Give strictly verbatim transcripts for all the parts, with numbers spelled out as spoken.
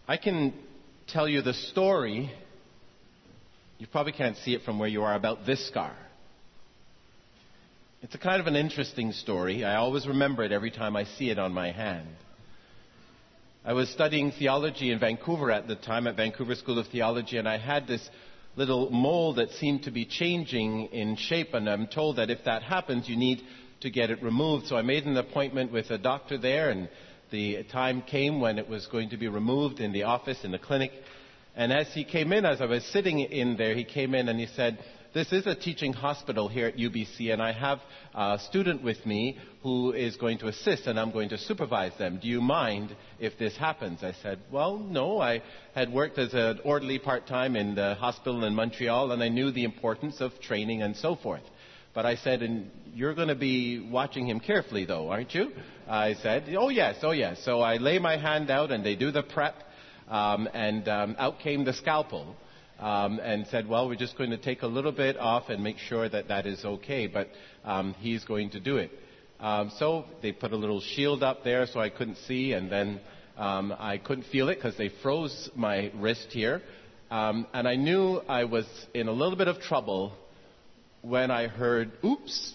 I can tell you the story, you probably can't see it from where you are, about this scar. It's a kind of an interesting story. I always remember it every time I see it on my hand. I was studying theology in Vancouver at the time, at Vancouver School of Theology, and I had this little mole that seemed to be changing in shape, and I'm told that if that happens, you need to get it removed. So I made an appointment with a doctor there, and the time came when it was going to be removed in the office, in the clinic. And as he came in, as I was sitting in there, he came in and he said, "This is a teaching hospital here at U B C, and I have a student with me who is going to assist, and I'm going to supervise them. Do you mind if this happens?" I said, "Well, no. I had worked as an orderly part-time in the hospital in Montreal, and I knew the importance of training and so forth." But I said, "And you're going to be watching him carefully, though, aren't you?" I said, "Oh, yes, oh, yes." So I lay my hand out, and they do the prep, um, and um, out came the scalpel. Um, and said, "Well, we're just going to take a little bit off and make sure that that is okay, but um, he's going to do it." Um, so they put a little shield up there so I couldn't see, and then um, I couldn't feel it because they froze my wrist here. Um, and I knew I was in a little bit of trouble when I heard, "Oops."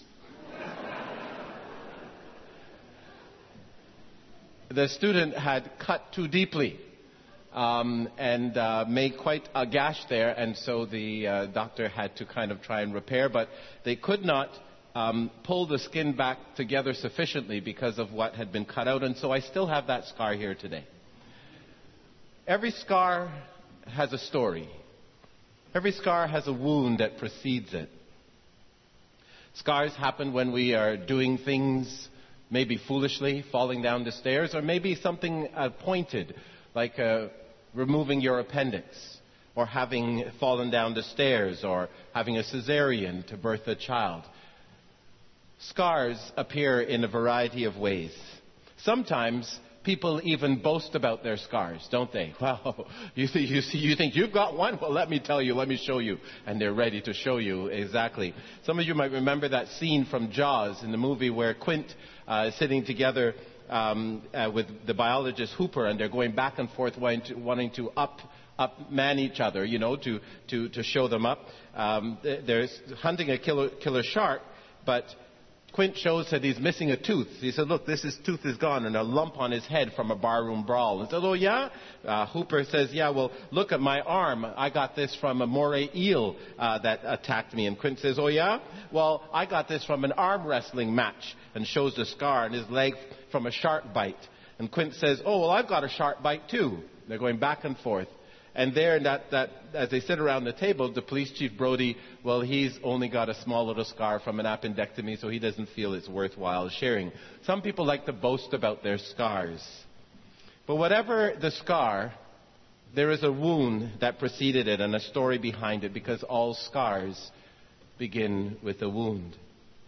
The student had cut too deeply. Um, and uh, made quite a gash there, and so the uh, doctor had to kind of try and repair, but they could not um, pull the skin back together sufficiently because of what had been cut out, and so I still have that scar here today. Every scar has a story. Every scar has a wound that precedes it. Scars happen when we are doing things maybe foolishly, falling down the stairs, or maybe something uh, pointed, like a removing your appendix, or having fallen down the stairs, or having a cesarean to birth a child. Scars appear in a variety of ways. Sometimes people even boast about their scars, don't they? Well, you, th- you, see, you think you've got one? Well, let me tell you, let me show you. And they're ready to show you exactly. Some of you might remember that scene from Jaws in the movie where Quint uh, is sitting together Um, uh, with the biologist Hooper, and they're going back and forth wanting to, wanting to up, up man each other, you know, to, to, to show them up. Um, they're hunting a killer, killer shark, but Quint shows that he's missing a tooth. He said, "Look, this is, tooth is gone," and a lump on his head from a barroom brawl. And said, "Oh, yeah?" Uh, Hooper says, "Yeah, well, look at my arm. I got this from a moray eel uh, that attacked me." And Quint says, "Oh, yeah? Well, I got this from an arm wrestling match," and shows the scar on his leg from a shark bite. And Quint says, "Oh, well, I've got a shark bite, too." They're going back and forth. And there, that, that, as they sit around the table, the police chief Brody, well, he's only got a small little scar from an appendectomy, so he doesn't feel it's worthwhile sharing. Some people like to boast about their scars. But whatever the scar, there is a wound that preceded it and a story behind it, because all scars begin with a wound.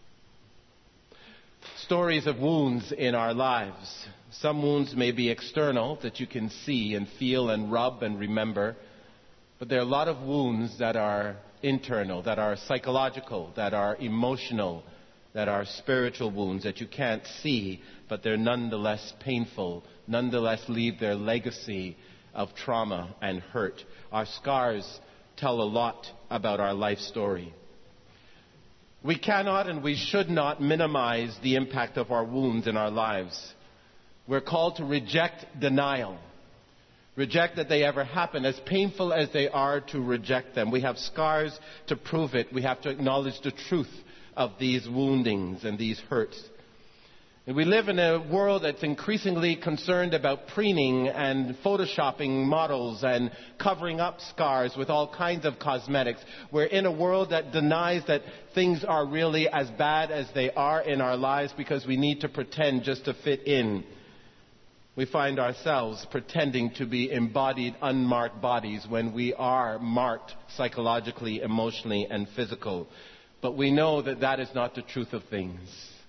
Stories of wounds in our lives. Some wounds may be external, that you can see and feel and rub and remember. But there are a lot of wounds that are internal, that are psychological, that are emotional, that are spiritual wounds that you can't see, but they're nonetheless painful, nonetheless leave their legacy of trauma and hurt. Our scars tell a lot about our life story. We cannot and we should not minimize the impact of our wounds in our lives. We're called to reject denial. Reject that they ever happen, as painful as they are to reject them. We have scars to prove it. We have to acknowledge the truth of these woundings and these hurts. And we live in a world that's increasingly concerned about preening and photoshopping models and covering up scars with all kinds of cosmetics. We're in a world that denies that things are really as bad as they are in our lives because we need to pretend just to fit in. We find ourselves pretending to be embodied, unmarked bodies when we are marked psychologically, emotionally, and physical. But we know that that is not the truth of things.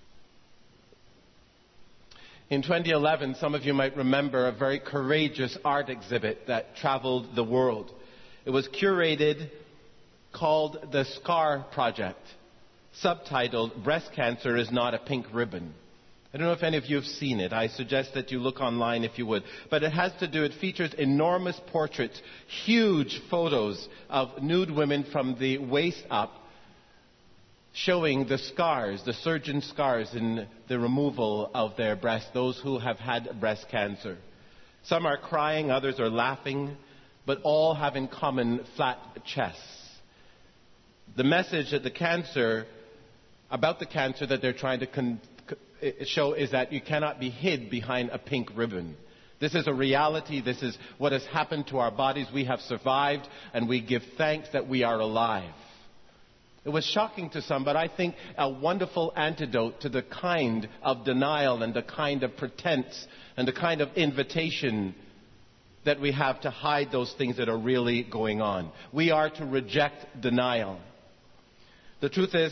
In twenty eleven, some of you might remember a very courageous art exhibit that traveled the world. It was curated, called the SCAR Project, subtitled, "Breast Cancer is Not a Pink Ribbon." I don't know if any of you have seen it. I suggest that you look online if you would. But it has to do, it features enormous portraits, huge photos of nude women from the waist up, showing the scars, the surgeon scars in the removal of their breasts, those who have had breast cancer. Some are crying, others are laughing, but all have in common flat chests. The message that the cancer, about the cancer that they're trying to con- show is that you cannot be hid behind a pink ribbon. This is a reality. This is what has happened to our bodies. We have survived, and we give thanks that we are alive. It was shocking to some, but I think a wonderful antidote to the kind of denial and the kind of pretense and the kind of invitation that we have to hide those things that are really going on. We are to reject denial. The truth is,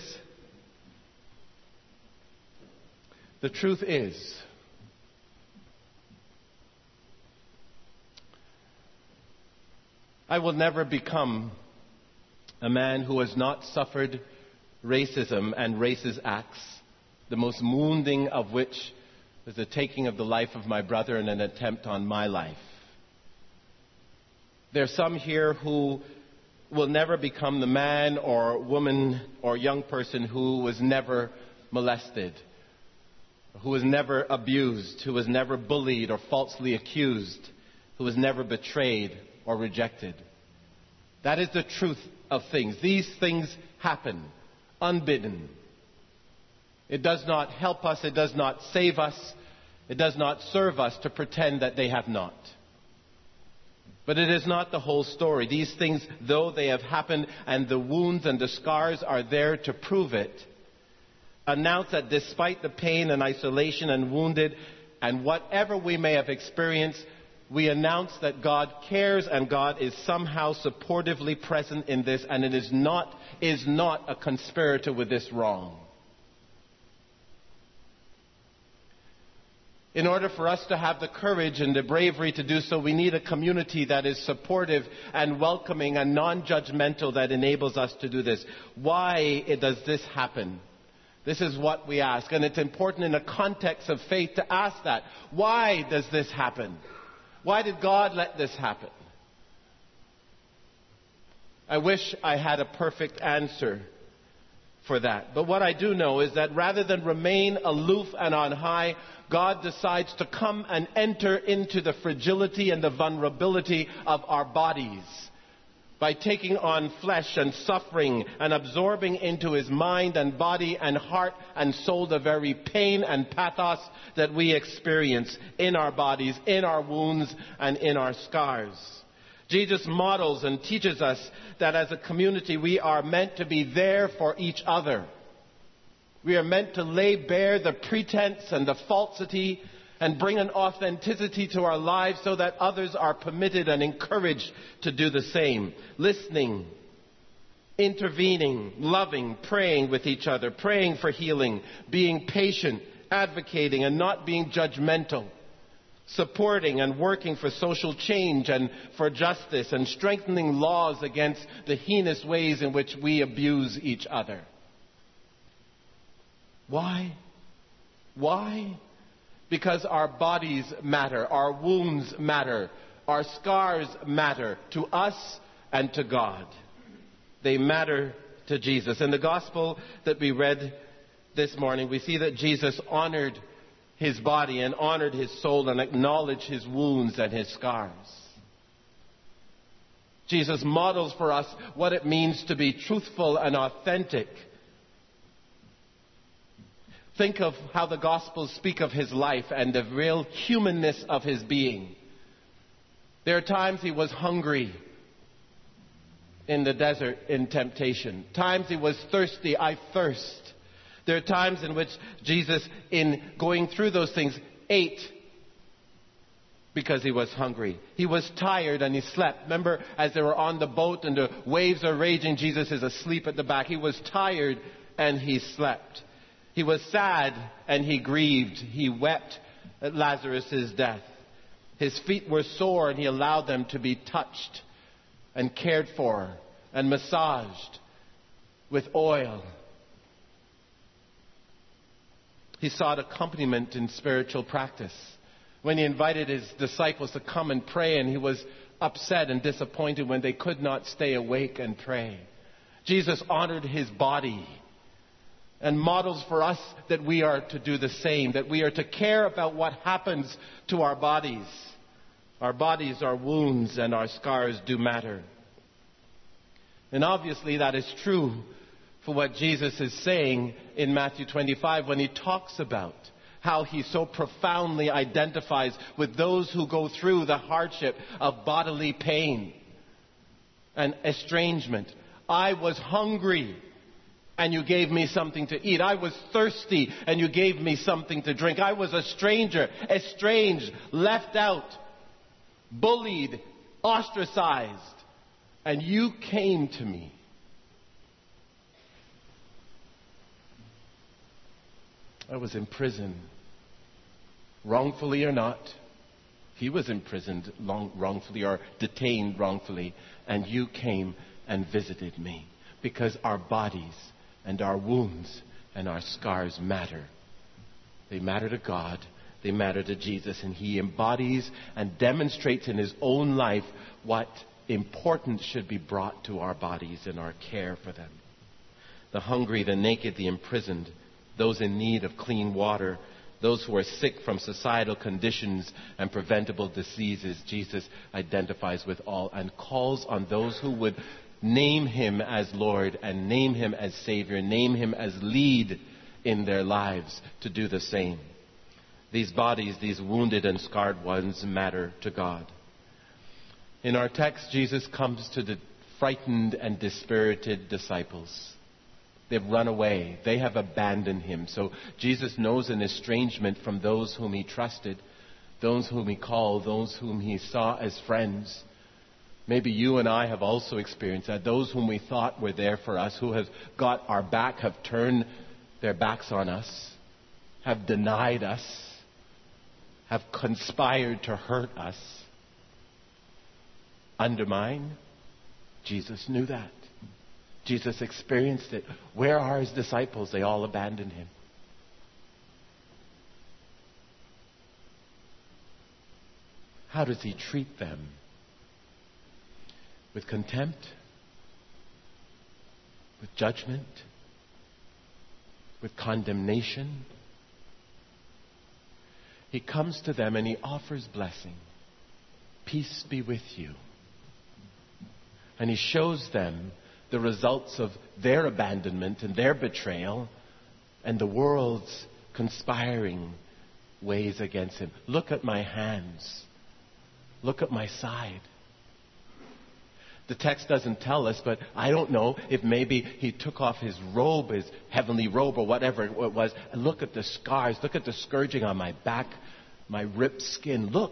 the truth is, I will never become a man who has not suffered racism and racist acts, the most wounding of which is the taking of the life of my brother and an attempt on my life. There are some here who will never become the man or woman or young person who was never molested, who was never abused, who was never bullied or falsely accused, who was never betrayed or rejected. That is the truth of things. These things happen unbidden. It does not help us, it does not save us, it does not serve us to pretend that they have not. But it is not the whole story. These things, though they have happened and the wounds and the scars are there to prove it, announce that despite the pain and isolation and wounded and whatever we may have experienced, we announce that God cares and God is somehow supportively present in this, and it is not, is not a conspirator with this wrong. In order for us to have the courage and the bravery to do so, we need a community that is supportive and welcoming and non-judgmental that enables us to do this. Why does this happen? This is what we ask, and it's important in a context of faith to ask that. Why does this happen? Why did God let this happen? I wish I had a perfect answer for that. But what I do know is that rather than remain aloof and on high, God decides to come and enter into the fragility and the vulnerability of our bodies by taking on flesh and suffering and absorbing into his mind and body and heart and soul the very pain and pathos that we experience in our bodies, in our wounds, and in our scars. Jesus models and teaches us that as a community we are meant to be there for each other. We are meant to lay bare the pretense and the falsity and bring an authenticity to our lives so that others are permitted and encouraged to do the same. Listening, intervening, loving, praying with each other, praying for healing, being patient, advocating and not being judgmental, supporting and working for social change and for justice, and strengthening laws against the heinous ways in which we abuse each other. Why? Why? Because our bodies matter, our wounds matter, our scars matter to us and to God. They matter to Jesus. In the gospel that we read this morning, we see that Jesus honored his body and honored his soul and acknowledged his wounds and his scars. Jesus models for us what it means to be truthful and authentic. Think of how the Gospels speak of his life and the real humanness of his being. There are times he was hungry in the desert in temptation. Times he was thirsty, I thirst. There are times in which Jesus, in going through those things, ate because he was hungry. He was tired and he slept. Remember, as they were on the boat and the waves are raging, Jesus is asleep at the back. He was tired and he slept. He was sad and he grieved. He wept at Lazarus' death. His feet were sore and he allowed them to be touched and cared for and massaged with oil. He sought accompaniment in spiritual practice. When he invited his disciples to come and pray, and he was upset and disappointed when they could not stay awake and pray. Jesus honored his body and models for us that we are to do the same, that we are to care about what happens to our bodies. Our bodies, our wounds, and our scars do matter. And obviously that is true for what Jesus is saying in Matthew twenty-five when he talks about how he so profoundly identifies with those who go through the hardship of bodily pain and estrangement. I was hungry, and you gave me something to eat. I was thirsty, and you gave me something to drink. I was a stranger, estranged, left out, bullied, ostracized, and you came to me. I was in prison, wrongfully or not. He was imprisoned long, wrongfully or detained wrongfully, and you came and visited me, because our bodies and our wounds and our scars matter. They matter to God. They matter to Jesus, and he embodies and demonstrates in his own life what importance should be brought to our bodies and our care for them. The hungry, the naked, the imprisoned, those in need of clean water, those who are sick from societal conditions and preventable diseases, Jesus identifies with all and calls on those who would name him as Lord and name him as Savior, name him as lead in their lives to do the same. These bodies, these wounded and scarred ones, matter to God. In our text, Jesus comes to the frightened and dispirited disciples. They've run away. They have abandoned him. So Jesus knows an estrangement from those whom he trusted, those whom he called, those whom he saw as friends. Maybe you and I have also experienced that. Those whom we thought were there for us, who have got our back, have turned their backs on us, have denied us, have conspired to hurt us, undermine. Jesus knew that. Jesus experienced it. Where are his disciples? They all abandoned him. How does he treat them? With contempt? With judgment? With condemnation? He comes to them and he offers blessing. Peace be with you. And he shows them the results of their abandonment and their betrayal and the world's conspiring ways against him. Look at my hands. Look at my side. The text doesn't tell us, but I don't know if maybe he took off his robe, his heavenly robe or whatever it was. And look at the scars. Look at the scourging on my back, my ripped skin. Look.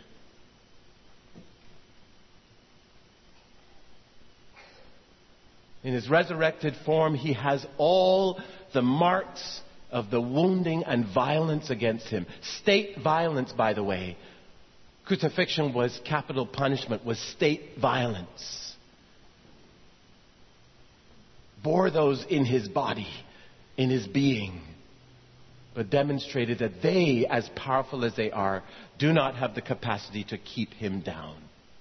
In his resurrected form, he has all the marks of the wounding and violence against him. State violence, by the way. Crucifixion was capital punishment, was state violence. Bore those in his body, in his being, but demonstrated that they, as powerful as they are, do not have the capacity to keep him down.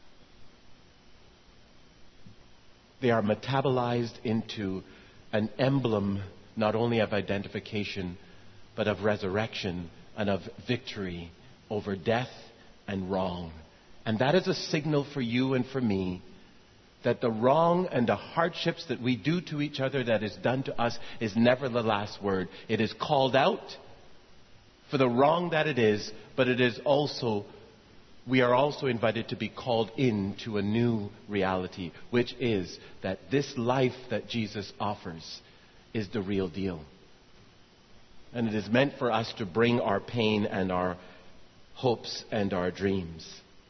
They are metabolized into an emblem not only of identification, but of resurrection and of victory over death and wrong. And that is a signal for you and for me that the wrong and the hardships that we do to each other, that is done to us, is never the last word. It is called out for the wrong that it is, but it is also, we are also invited to be called into a new reality, which is that this life that Jesus offers is the real deal. And it is meant for us to bring our pain and our hopes and our dreams.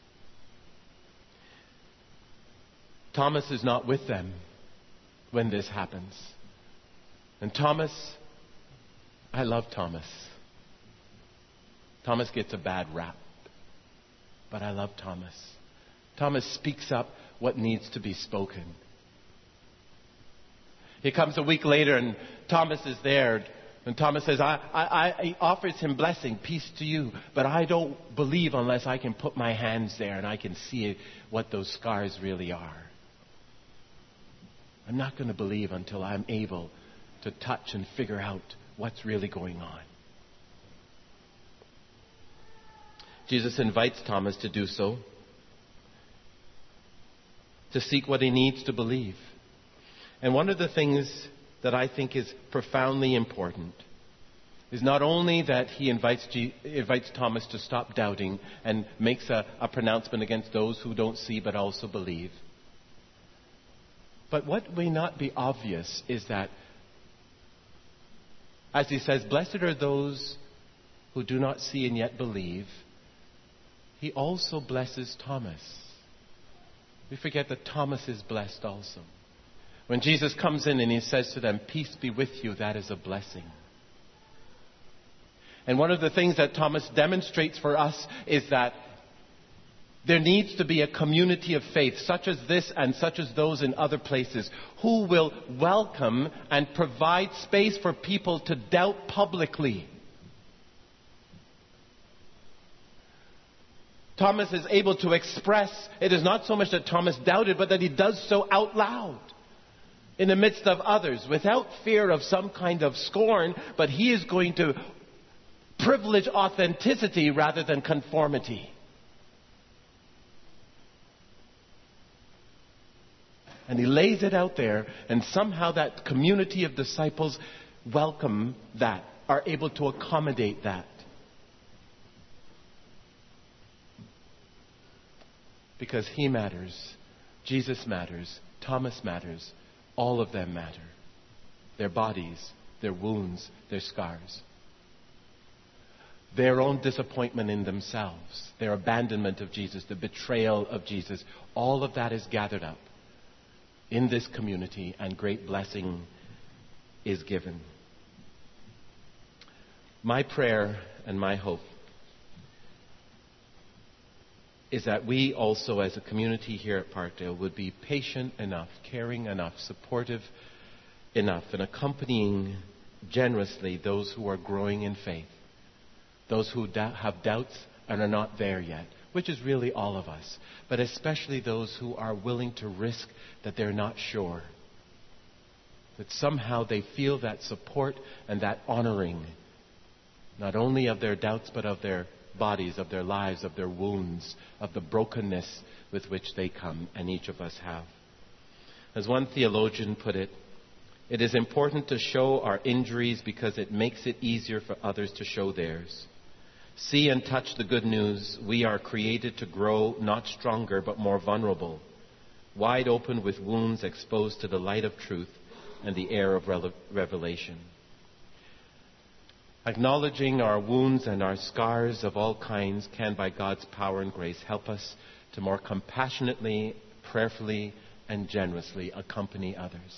Thomas is not with them when this happens. And Thomas, I love Thomas. Thomas gets a bad rap. But I love Thomas. Thomas speaks up what needs to be spoken. He comes a week later and Thomas is there And Thomas says, I, I, I, he offers him blessing, peace to you, but I don't believe unless I can put my hands there and I can see what those scars really are. I'm not going to believe until I'm able to touch and figure out what's really going on. Jesus invites Thomas to do so, to seek what he needs to believe. And one of the things that I think is profoundly important is not only that he invites, G- invites Thomas to stop doubting and makes a, a pronouncement against those who don't see but also believe. But what may not be obvious is that, as he says, blessed are those who do not see and yet believe, he also blesses Thomas. We forget that Thomas is blessed also. When Jesus comes in and he says to them, peace be with you, that is a blessing. And one of the things that Thomas demonstrates for us is that there needs to be a community of faith, such as this and such as those in other places, who will welcome and provide space for people to doubt publicly. Thomas is able to express, it is not so much that Thomas doubted, but that he does so out loud in the midst of others, without fear of some kind of scorn, but he is going to privilege authenticity rather than conformity. And he lays it out there, and somehow that community of disciples welcome that, are able to accommodate that. Because he matters, Jesus matters, Thomas matters, all of them matter. Their bodies, their wounds, their scars. Their own disappointment in themselves, their abandonment of Jesus, the betrayal of Jesus, all of that is gathered up in this community, and great blessing is given. My prayer and my hope is that we also as a community here at Parkdale would be patient enough, caring enough, supportive enough, and accompanying generously those who are growing in faith, those who da- have doubts and are not there yet, which is really all of us, but especially those who are willing to risk that they're not sure, that somehow they feel that support and that honoring, not only of their doubts, but of their bodies, of their lives, of their wounds, of the brokenness with which they come, and each of us have. As one theologian put it, it is important to show our injuries because it makes it easier for others to show theirs. See and touch the good news. We are created to grow, not stronger, but more vulnerable, wide open with wounds exposed to the light of truth and the air of re- revelation. Acknowledging our wounds and our scars of all kinds can, by God's power and grace, help us to more compassionately, prayerfully, and generously accompany others.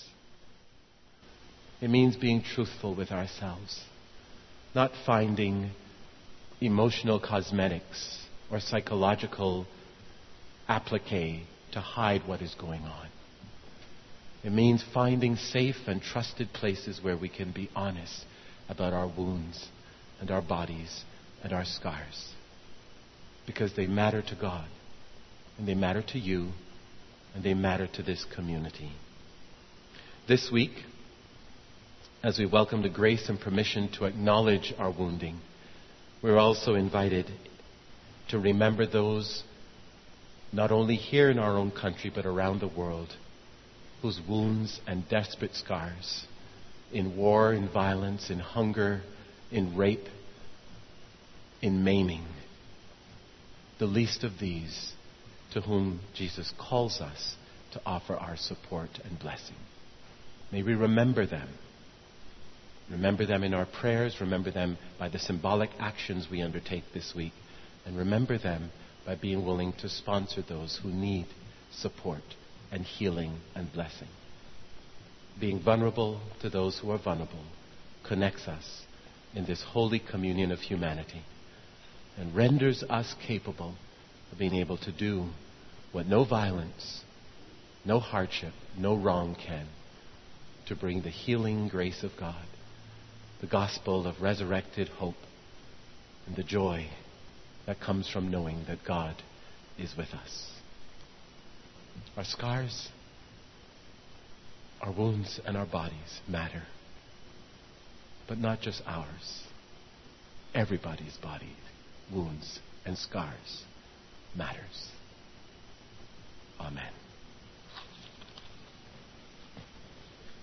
It means being truthful with ourselves, not finding emotional cosmetics or psychological applique to hide what is going on. It means finding safe and trusted places where we can be honest about our wounds and our bodies and our scars, because they matter to God, and they matter to you, and they matter to this community. This week, as we welcome the grace and permission to acknowledge our wounding, we're also invited to remember those not only here in our own country but around the world whose wounds and desperate scars in war, in violence, in hunger, in rape, in maiming, the least of these to whom Jesus calls us to offer our support and blessing. May we remember them. Remember them in our prayers. Remember them by the symbolic actions we undertake this week. And remember them by being willing to sponsor those who need support and healing and blessing. Being vulnerable to those who are vulnerable connects us in this holy communion of humanity and renders us capable of being able to do what no violence, no hardship, no wrong can, to bring the healing grace of God the gospel of resurrected hope and the joy that comes from knowing that God is with us. Our scars, our wounds, and our bodies matter. But not just ours. Everybody's body, wounds, and scars matters. Amen.